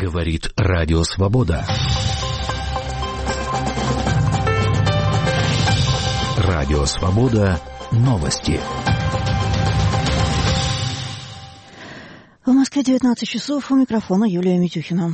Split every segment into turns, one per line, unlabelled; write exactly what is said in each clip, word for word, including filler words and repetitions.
Говорит Радио Свобода. Радио Свобода. Новости.
В Москве девятнадцать часов. У микрофона Юлия Митюхина.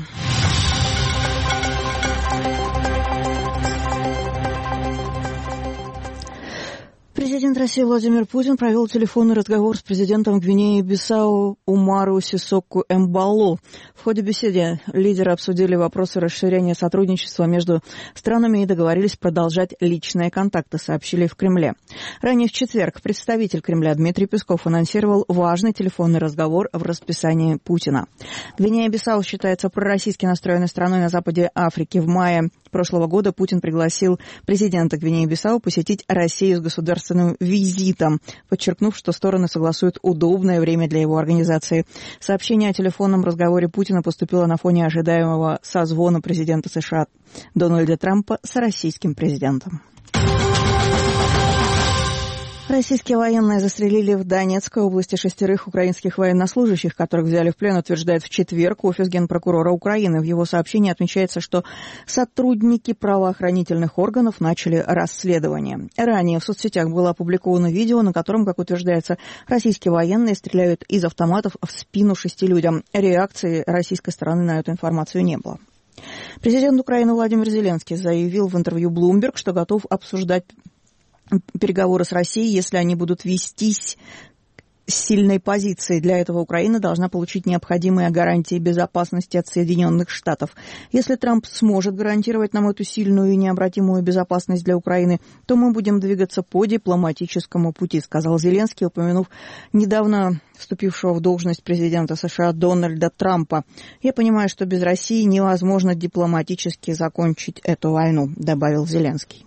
Президент России Владимир Путин провел телефонный разговор с президентом Гвинеи-Бисау Умару Сисоку Эмбало. В ходе беседы лидеры обсудили вопросы расширения сотрудничества между странами и договорились продолжать личные контакты, сообщили в Кремле. Ранее в четверг представитель Кремля Дмитрий Песков анонсировал важный телефонный разговор в расписании Путина. Гвинея-Бисау считается пророссийски настроенной страной на западе Африки. В мае прошлого года Путин пригласил президента Гвинеи-Бисау посетить Россию с государственным визитом, подчеркнув, что стороны согласуют удобное время для его организации. Сообщение о телефонном разговоре Путина поступило на фоне ожидаемого созвона президента США Дональда Трампа с российским президентом. Российские военные застрелили в Донецкой области шестерых украинских военнослужащих, которых взяли в плен, утверждает в четверг офис генпрокурора Украины. В его сообщении отмечается, что сотрудники правоохранительных органов начали расследование. Ранее в соцсетях было опубликовано видео, на котором, как утверждается, российские военные стреляют из автоматов в спину шести людям. Реакции российской стороны на эту информацию не было. Президент Украины Владимир Зеленский заявил в интервью Bloomberg, что готов обсуждать переговоры с Россией, если они будут вестись с сильной позиции. Для этого Украина должна получить необходимые гарантии безопасности от Соединенных Штатов. Если Трамп сможет гарантировать нам эту сильную и необратимую безопасность для Украины, то мы будем двигаться по дипломатическому пути, сказал Зеленский, упомянув недавно вступившего в должность президента США Дональда Трампа. «Я понимаю, что без России невозможно дипломатически закончить эту войну», добавил Зеленский.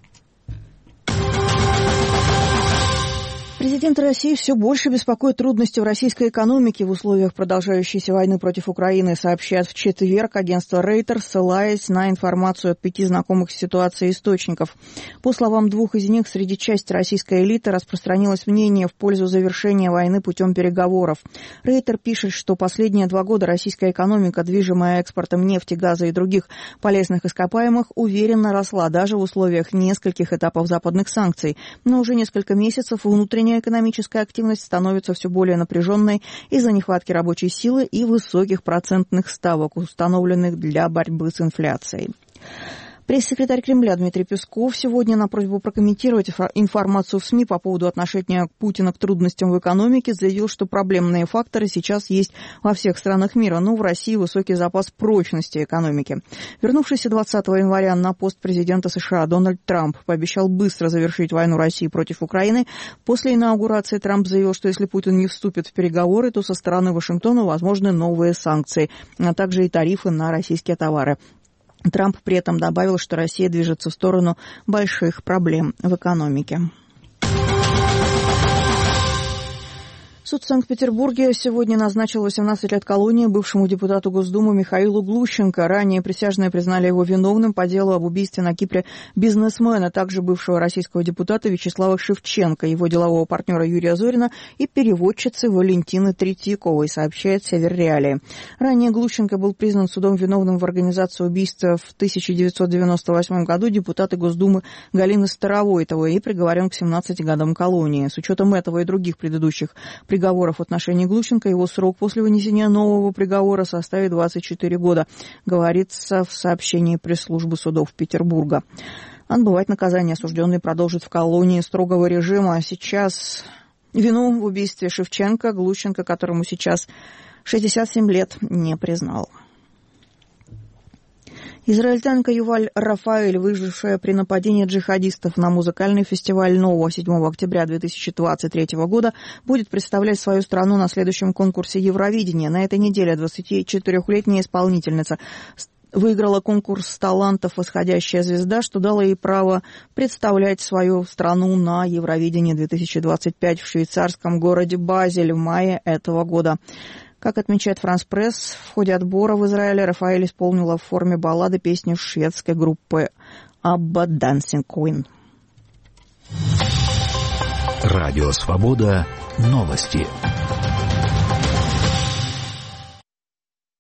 Президент России все больше беспокоит трудности в российской экономике в условиях продолжающейся войны против Украины, сообщает в четверг агентство Reuters, ссылаясь на информацию от пяти знакомых с ситуацией источников. По словам двух из них, среди части российской элиты распространилось мнение в пользу завершения войны путем переговоров. Reuters пишет, что последние два года российская экономика, движимая экспортом нефти, газа и других полезных ископаемых, уверенно росла даже в условиях нескольких этапов западных санкций. Но уже несколько месяцев внутренняя экономическая активность становится все более напряженной из-за нехватки рабочей силы и высоких процентных ставок, установленных для борьбы с инфляцией. Пресс-секретарь Кремля Дмитрий Песков сегодня на просьбу прокомментировать информацию в СМИ по поводу отношения Путина к трудностям в экономике заявил, что проблемные факторы сейчас есть во всех странах мира, но в России высокий запас прочности экономики. Вернувшийся двадцатого января на пост президента США Дональд Трамп пообещал быстро завершить войну России против Украины. После инаугурации Трамп заявил, что если Путин не вступит в переговоры, то со стороны Вашингтона возможны новые санкции, а также и тарифы на российские товары. Трамп при этом добавил, что Россия движется в сторону больших проблем в экономике. Суд в Санкт-Петербурге сегодня назначил восемнадцать лет колонии бывшему депутату Госдумы Михаилу Глущенко. Ранее присяжные признали его виновным по делу об убийстве на Кипре бизнесмена, также бывшего российского депутата Вячеслава Шевченко, его делового партнера Юрия Зорина и переводчицы Валентины Третьяковой, сообщает Север Реалии. Ранее Глущенко был признан судом виновным в организации убийства в тысяча девятьсот девяносто восьмом году депутата Госдумы Галины Старовойтовой и приговорен к семнадцати годам колонии. С учетом этого и других предыдущих приговоров приговоров в отношении Глущенко, его срок после вынесения нового приговора составит двадцать четыре года, говорится в сообщении пресс-службы судов Петербурга. Отбывать наказание осужденный продолжит в колонии строгого режима. Сейчас вину в убийстве Шевченко Глущенко, которому сейчас шестьдесят семь лет, не признал. Израильтянка Юваль Рафаэль, выжившая при нападении джихадистов на музыкальный фестиваль «Нова» седьмого октября две тысячи двадцать третьего года, будет представлять свою страну на следующем конкурсе Евровидения. На этой неделе двадцатичетырехлетняя исполнительница выиграла конкурс талантов «Восходящая звезда», что дало ей право представлять свою страну на Евровидении две тысячи двадцать пять в швейцарском городе Базель в мае этого года. Как отмечает France Press, в ходе отбора в Израиле Рафаэль исполнила в форме баллады песню шведской группы ABBA «Dancing Queen».
Радио «Свобода». Новости.